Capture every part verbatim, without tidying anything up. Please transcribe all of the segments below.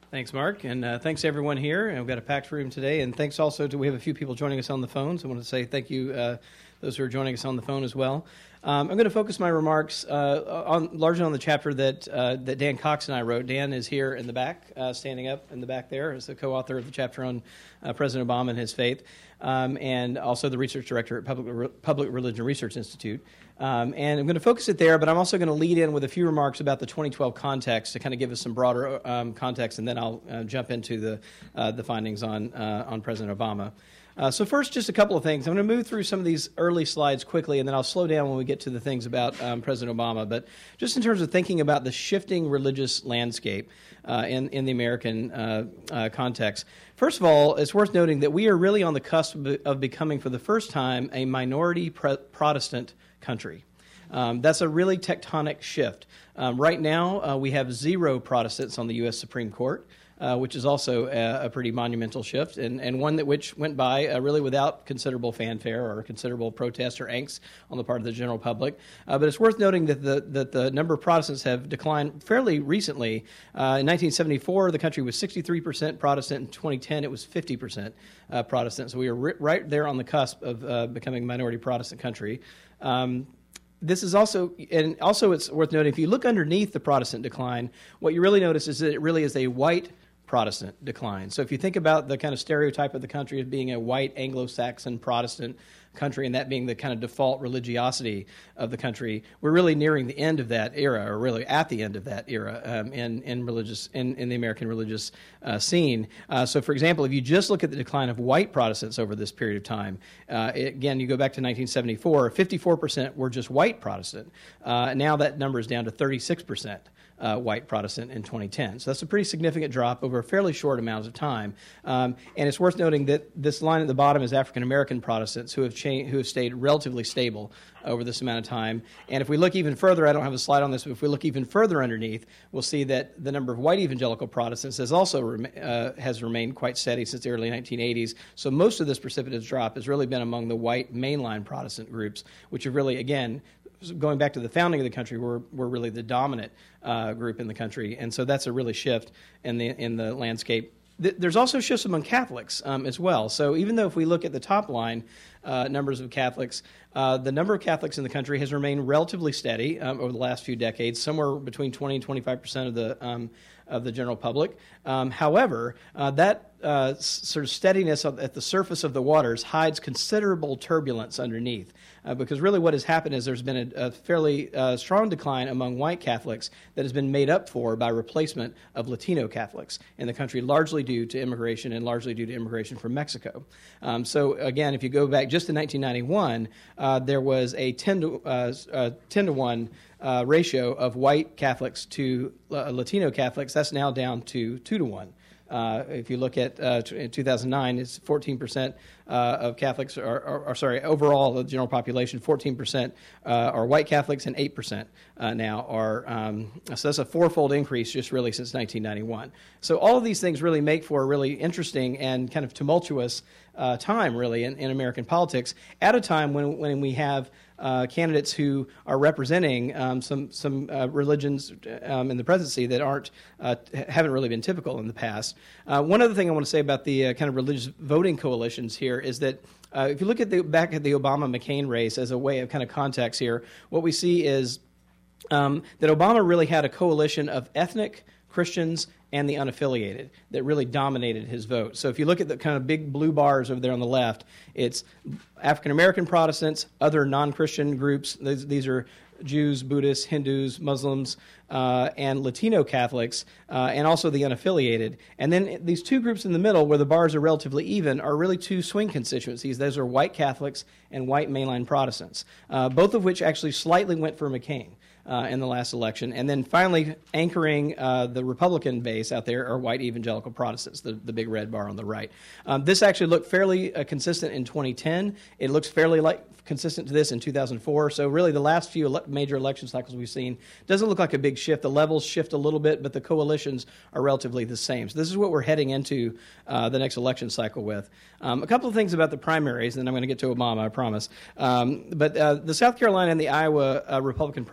Thanks, Mark, and uh, thanks to everyone here. And we've got a packed room today, and thanks also to we have a few people joining us on the phone. So I want to say thank you, uh, those who are joining us on the phone as well. Um, I'm going to focus my remarks uh, on largely on the chapter that uh, that Dan Cox and I wrote. Dan is here in the back, uh, standing up in the back there, as the co-author of the chapter on uh, President Obama and his faith, um, and also the research director at Public Public Religion Research Institute. Um, and I'm going to focus it there, but I'm also going to lead in with a few remarks about the twenty twelve context to kind of give us some broader um, context, and then I'll uh, jump into the uh, the findings on uh, on President Obama. Uh, so first, just a couple of things. I'm going to move through some of these early slides quickly, and then I'll slow down when we get to the things about um, President Obama. But just in terms of thinking about the shifting religious landscape uh, in, in the American uh, uh, context, first of all, it's worth noting that we are really on the cusp of becoming, for the first time, a minority pre- Protestant country. Um, that's a really tectonic shift. Um, right now, uh, we have zero Protestants on the U S Supreme Court. Uh, which is also a, a pretty monumental shift, and, and one that which went by uh, really without considerable fanfare or considerable protest or angst on the part of the general public. Uh, but it's worth noting that the that the number of Protestants have declined fairly recently. Uh, in nineteen seventy-four, the country was sixty-three percent Protestant. In twenty ten, it was fifty percent uh, Protestant. So we were ri- right there on the cusp of uh, becoming a minority Protestant country. Um, This is also, and also it's worth noting, if you look underneath the Protestant decline, what you really notice is that it really is a white Protestant decline. So if you think about the kind of stereotype of the country as being a white Anglo-Saxon Protestant country, and that being the kind of default religiosity of the country, we're really nearing the end of that era, or really at the end of that era um, in in religious in, in the American religious uh, scene. Uh, so, for example, if you just look at the decline of white Protestants over this period of time, uh, it, again, you go back to nineteen seventy-four, fifty-four percent were just white Protestant. Uh, now that number is down to thirty-six percent. Uh, white Protestant in twenty ten. So that's a pretty significant drop over a fairly short amount of time. Um, and it's worth noting that this line at the bottom is African American Protestants who have cha- who have stayed relatively stable over this amount of time. And if we look even further, I don't have a slide on this, but if we look even further underneath, we'll see that the number of white evangelical Protestants has also rem- uh, has remained quite steady since the early nineteen eighties. So most of this precipitous drop has really been among the white mainline Protestant groups, which have really, again, going back to the founding of the country, we're, we're really the dominant uh, group in the country, and so that's a really shift in the in the landscape. Th- there's also shifts among Catholics um, as well. So even though if we look at the top line uh, numbers of Catholics, uh, the number of Catholics in the country has remained relatively steady um, over the last few decades, somewhere between twenty and twenty-five percent of the um, of the general public. Um, however, uh, that uh, s- sort of steadiness at the surface of the waters hides considerable turbulence underneath. Uh, because really what has happened is there's been a, a fairly uh, strong decline among white Catholics that has been made up for by replacement of Latino Catholics in the country, largely due to immigration and largely due to immigration from Mexico. Um, so again, if you go back just to nineteen ninety-one, uh, there was a ten to, uh, uh, ten to one uh, ratio of white Catholics to uh, Latino Catholics. That's now down to two to one. Uh, if you look at uh, in two thousand nine, it's fourteen percent uh, of Catholics, are, are, are sorry, overall the general population, fourteen percent uh, are white Catholics, and eight percent uh, now are. Um, so that's a fourfold increase just really since nineteen ninety-one. So all of these things really make for a really interesting and kind of tumultuous uh, time, really, in, in American politics at a time when when we have Uh, candidates who are representing um, some some uh, religions um, in the presidency that aren't uh, haven't really been typical in the past. Uh, one other thing I want to say about the uh, kind of religious voting coalitions here is that uh, if you look at the back at the Obama-McCain race as a way of kind of context here, what we see is um, that Obama really had a coalition of ethnic Christians and the unaffiliated that really dominated his vote. So if you look at the kind of big blue bars over there on the left, it's African-American Protestants, other non-Christian groups. These, these are Jews, Buddhists, Hindus, Muslims, uh, and Latino Catholics, uh, and also the unaffiliated. And then these two groups in the middle, where the bars are relatively even, are really two swing constituencies. Those are white Catholics and white mainline Protestants, uh, both of which actually slightly went for McCain Uh, in the last election. And then finally anchoring uh, the Republican base out there are white evangelical Protestants, the, the big red bar on the right. Um, this actually looked fairly uh, consistent in twenty ten. It looks fairly like consistent to this in two thousand four. So really the last few ele- major election cycles we've seen doesn't look like a big shift. The levels shift a little bit, but the coalitions are relatively the same. So this is what we're heading into uh, the next election cycle with. Um, a couple of things about the primaries, and then I'm going to get to Obama, I promise. Um, but uh, the South Carolina and the Iowa uh, Republican primary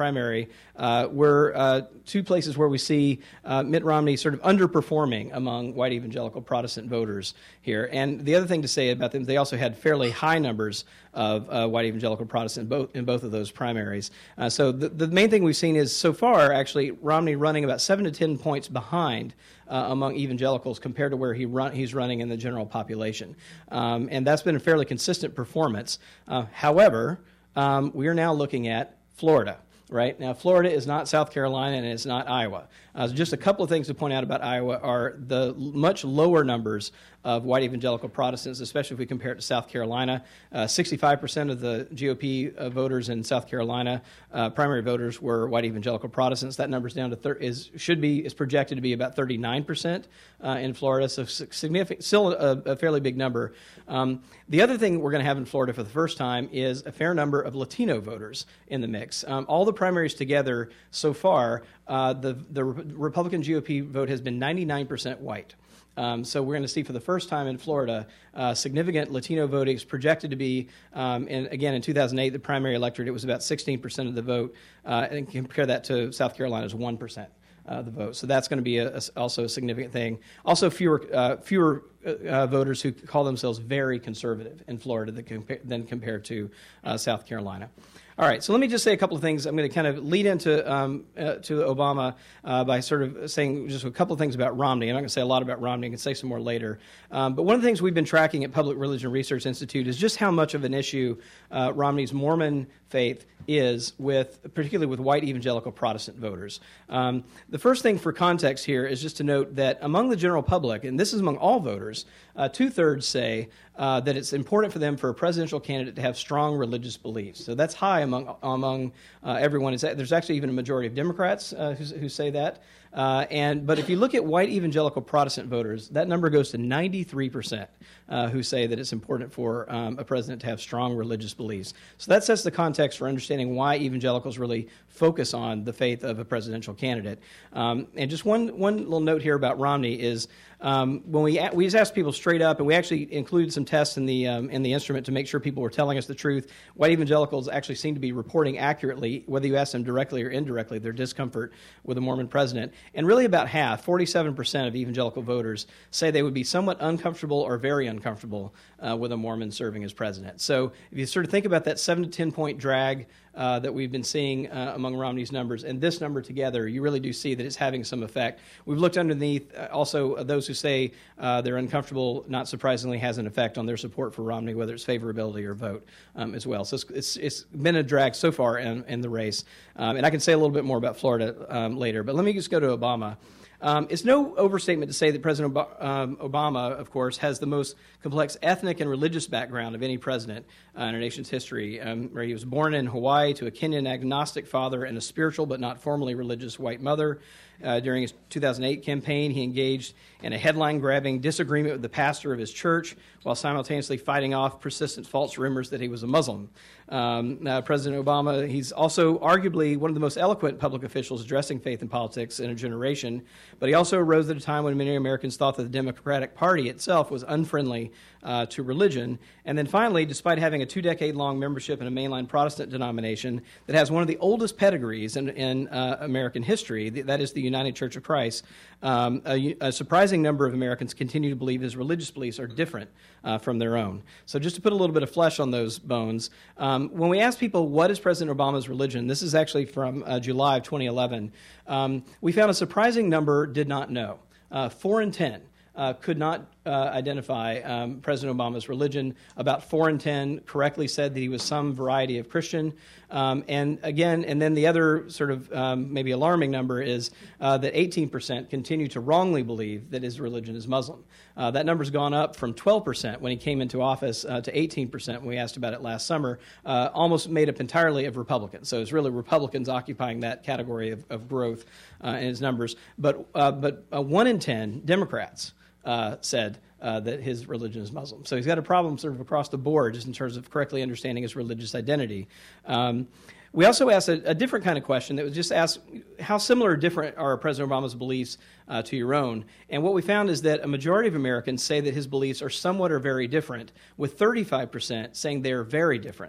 primary uh, were uh, two places where we see uh, Mitt Romney sort of underperforming among white evangelical Protestant voters here. And the other thing to say about them, they also had fairly high numbers of uh, white evangelical Protestant both, in both of those primaries. Uh, so the, the main thing we've seen is, so far, actually, Romney running about seven to ten points behind uh, among evangelicals compared to where he run, he's running in the general population. Um, and that's been a fairly consistent performance. Uh, however, um, we are now looking at Florida. Right? Now, Florida is not South Carolina and it's not Iowa. Uh, so just a couple of things to point out about Iowa are the much lower numbers of white evangelical Protestants, especially if we compare it to South Carolina. Uh, sixty-five percent of the G O P uh, voters in South Carolina, uh, primary voters, were white evangelical Protestants. That number's down to thir- is should be is projected to be about thirty-nine percent uh, in Florida. So significant, still a, a fairly big number. Um, the other thing we're going to have in Florida for the first time is a fair number of Latino voters in the mix. Um, all the primaries together so far, uh, the the Republican G O P vote has been ninety-nine percent white. Um, so we're going to see for the first time in Florida uh, significant Latino voting is projected to be, um, and again, in two thousand eight, the primary electorate, it was about sixteen percent of the vote, uh, and compare that to South Carolina's one percent. Uh, the vote. So that's going to be a, a, also a significant thing. Also, fewer uh, fewer uh, voters who call themselves very conservative in Florida than, compa- than compared to uh, South Carolina. All right, so let me just say a couple of things. I'm going to kind of lead into um, uh, to Obama uh, by sort of saying just a couple of things about Romney. I'm not going to say a lot about Romney. I can say some more later. Um, but one of the things we've been tracking at Public Religion Research Institute is just how much of an issue uh, Romney's Mormon faith is with, particularly with white evangelical Protestant voters. Um, the first thing for context here is just to note that among the general public, and this is among all voters, uh, two-thirds say uh, that it's important for them for a presidential candidate to have strong religious beliefs. So that's high among among uh, everyone. There's actually even a majority of Democrats uh, who, who say that. Uh, and but if you look at white evangelical Protestant voters, that number goes to ninety-three percent uh, who say that it's important for um, a president to have strong religious beliefs. So that sets the context for understanding why evangelicals really focus on the faith of a presidential candidate. Um, and just one one little note here about Romney is um, when we we just asked people straight up, and we actually included some tests in the um, in the instrument to make sure people were telling us the truth. White evangelicals actually seem to be reporting accurately, whether you ask them directly or indirectly, their discomfort with a Mormon president. And really about half, forty-seven percent of evangelical voters say they would be somewhat uncomfortable or very uncomfortable uh, with a Mormon serving as president. So if you sort of think about that seven to ten point drag uh, that we've been seeing uh, among Romney's numbers and this number together, you really do see that it's having some effect. We've looked underneath uh, also uh, those who say uh, they're uncomfortable, not surprisingly, has an effect on their support for Romney, whether it's favorability or vote um, as well. So it's, it's, it's been a drag so far in, in the race. Um, and I can say a little bit more about Florida um, later, but let me just go to Obama. Um, it's no overstatement to say that President Ob- um, Obama, of course, has the most complex ethnic and religious background of any president uh, in our nation's history, um, where he was born in Hawaii to a Kenyan agnostic father and a spiritual but not formally religious white mother. Uh, during his two thousand eight campaign, he engaged in a headline-grabbing disagreement with the pastor of his church while simultaneously fighting off persistent false rumors that he was a Muslim. Um, uh, President Obama, he's also arguably one of the most eloquent public officials addressing faith and politics in a generation, but he also arose at a time when many Americans thought that the Democratic Party itself was unfriendly uh, to religion. And then finally, despite having a two-decade-long membership in a mainline Protestant denomination that has one of the oldest pedigrees in, in uh, American history, that is the United Church of Christ, um, a, a surprising number of Americans continue to believe his religious beliefs are different uh, from their own. So just to put a little bit of flesh on those bones, um, when we ask people what is President Obama's religion, this is actually from uh, July of twenty eleven, um, we found a surprising number did not know. Uh, four in ten uh, could not uh, identify um, President Obama's religion. About four in ten correctly said that he was some variety of Christian. Um, and again, and then the other sort of um, maybe alarming number is uh, that eighteen percent continue to wrongly believe that his religion is Muslim. Uh, that number's gone up from twelve percent when he came into office uh, to eighteen percent when we asked about it last summer, uh, almost made up entirely of Republicans. So it's really Republicans occupying that category of, of growth uh, in his numbers. But, uh, but uh, one in ten Democrats Uh, said uh, that his religion is Muslim. So he's got a problem sort of across the board just in terms of correctly understanding his religious identity. Um, we also asked a, a different kind of question that was just asked, how similar or different are President Obama's beliefs uh, to your own? And what we found is that a majority of Americans say that his beliefs are somewhat or very different, with thirty-five percent saying they are very different.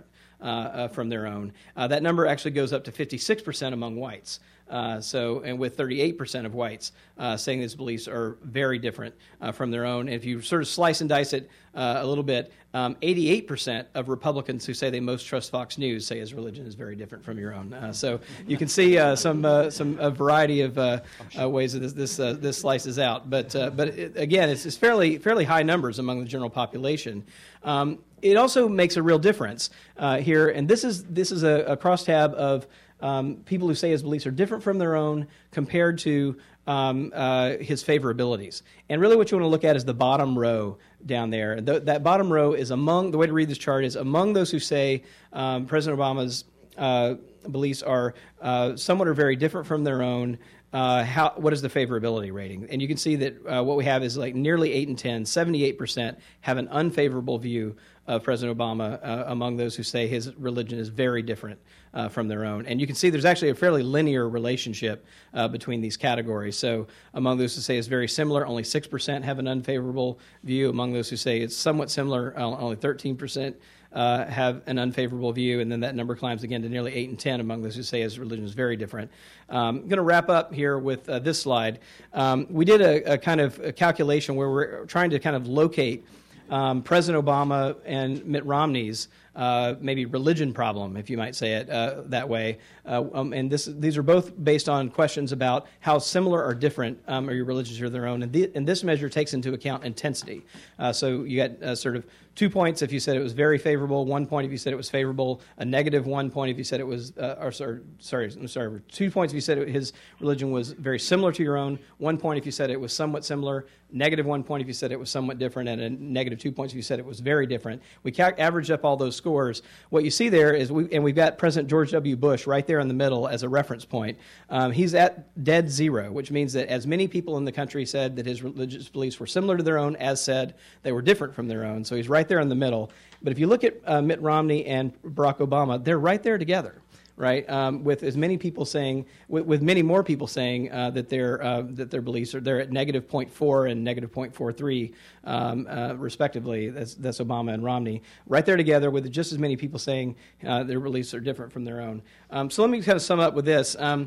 uh, uh, from their own. Uh, that number actually goes up to fifty-six percent among whites. Uh, so, and with thirty-eight percent of whites uh, saying these beliefs are very different uh, from their own. And if you sort of slice and dice it uh, a little bit, um, eighty-eight percent of Republicans who say they most trust Fox News say his religion is very different from your own. Uh, so you can see uh, some uh, some a variety of uh, uh, ways that this this, uh, this slices out. But uh, but it, again, it's, it's fairly fairly high numbers among the general population. Um, it also makes a real difference uh, here, and this is this is a, a crosstab of Um, people who say his beliefs are different from their own compared to um, uh, his favorabilities. And really what you want to look at is the bottom row down there. Th- that bottom row is among, the way to read this chart is among those who say um, President Obama's uh, beliefs are uh, somewhat or very different from their own. Uh, how, what is the favorability rating? And you can see that uh, what we have is like nearly eight and ten, seventy-eight percent have an unfavorable view of President Obama uh, among those who say his religion is very different uh, from their own. And you can see there's actually a fairly linear relationship uh, between these categories. So among those who say it's very similar, only six percent have an unfavorable view. Among those who say it's somewhat similar, uh, only thirteen percent Uh, have an unfavorable view, and then that number climbs again to nearly eight and ten among those who say his religion is very different. Um, I'm going to wrap up here with uh, this slide. Um, we did a, a kind of a calculation where we're trying to kind of locate um, President Obama and Mitt Romney's uh, maybe religion problem, if you might say it uh, that way. Uh, um, and this, these are both based on questions about how similar or different um, are your religions or their own. And, the, and this measure takes into account intensity. Uh, so you got uh, sort of two points if you said it was very favorable, one point if you said it was favorable, a negative one point if you said it was, uh, or sorry, sorry, I'm sorry, two points if you said it, his religion was very similar to your own, one point if you said it was somewhat similar, negative one point if you said it was somewhat different, and a negative two points if you said it was very different. We ca- averaged up all those scores. What you see there is, we, and we've got President George W. Bush right there in the middle as a reference point. Um, he's at dead zero, which means that as many people in the country said that his religious beliefs were similar to their own as said they were different from their own. So he's right there in the middle. But if you look at uh, Mitt Romney and Barack Obama, they're right there together, right? Um, with as many people saying, with, with many more people saying uh, that their uh, that their beliefs are they're at negative zero point four and negative zero point four three, um, uh, respectively. That's, that's Obama and Romney, right there together, with just as many people saying uh, their beliefs are different from their own. Um, so let me kind of sum up with this. Um,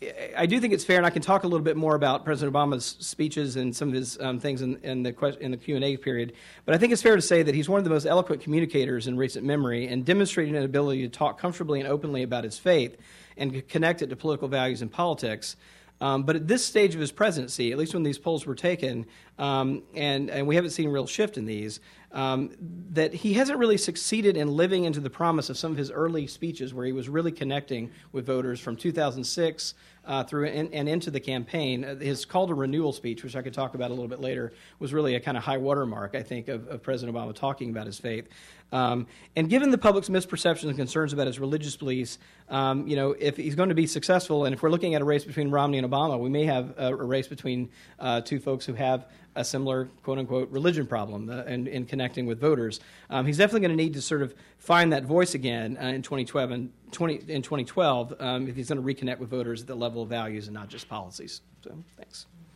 I do think it's fair, and I can talk a little bit more about President Obama's speeches and some of his um, things in, in the que- in the Q and A period. But I think it's fair to say that he's one of the most eloquent communicators in recent memory, and demonstrating an ability to talk comfortably and openly about his faith and connect it to political values and politics. Um, but at this stage of his presidency, at least when these polls were taken, um, and, and we haven't seen a real shift in these, um, that he hasn't really succeeded in living into the promise of some of his early speeches where he was really connecting with voters from two thousand six uh, through and, and into the campaign. Uh, his call to renewal speech, which I could talk about a little bit later, was really a kind of high watermark, I think, of, of President Obama talking about his faith. Um, and given the public's misperceptions and concerns about his religious beliefs, um, you know, if he's going to be successful, and if we're looking at a race between Romney and Obama, we may have a, a race between uh, two folks who have a similar, quote-unquote, religion problem uh, in, in connecting with voters. Um, he's definitely going to need to sort of find that voice again uh, in twenty twelve, and twenty, in twenty twelve um, if he's going to reconnect with voters at the level of values and not just policies. So, thanks.